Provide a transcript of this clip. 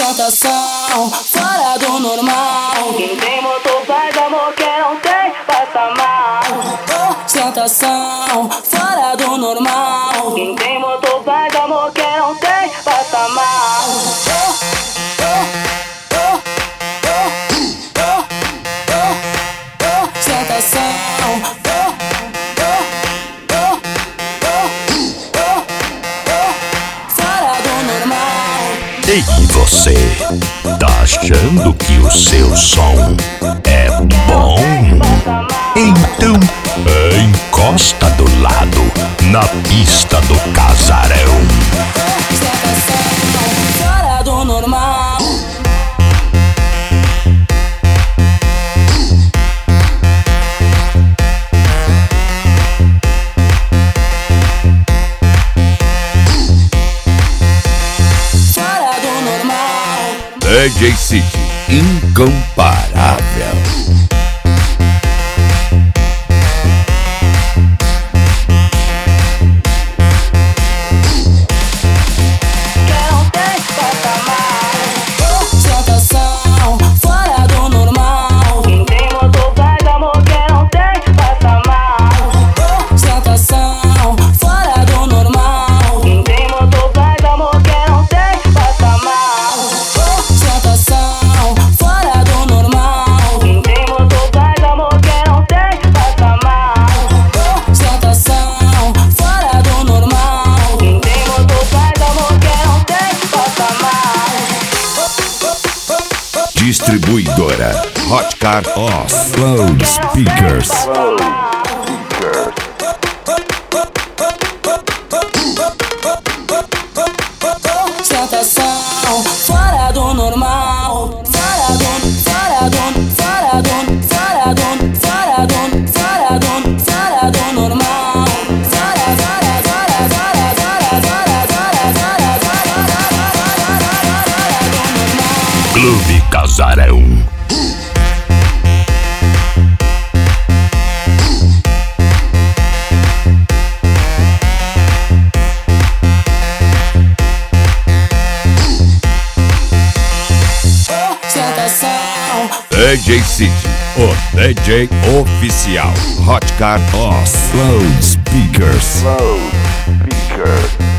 Ostentação fora do normal. Quem tem motor faz amor, quem não tem passa mal. Ostentação fora do normal. Quem tem motor faz amor, quem não tem passa mal. Ostentação fora do normal. E você, tá achando que o seu som é bom? Então encosta do lado na pista do casarão. Ostentação fora do normal. Fora do normal. DJ City, incomparável. Quem não tem passa mal. Ostentação fora do normal. Quem tem motor faz amor, quem não tem passa mal. Ostentação fora do normal. Quem tem motor faz amor, quem não tem passa mal. Ostentação fora do normal. Quem tem motor faz amor, quem não tem passa mal. Ostentação fora do normal. Quem tem motor faz amor, quem não tem passa mal. Distribuidora Hotcar Off Loudspeakers. Ostentação fora do normal. Fora do normal. Fora do normal. Clube Casarão. Ostentação DJ City, o DJ oficial. Hotcar Off Loudspeakers.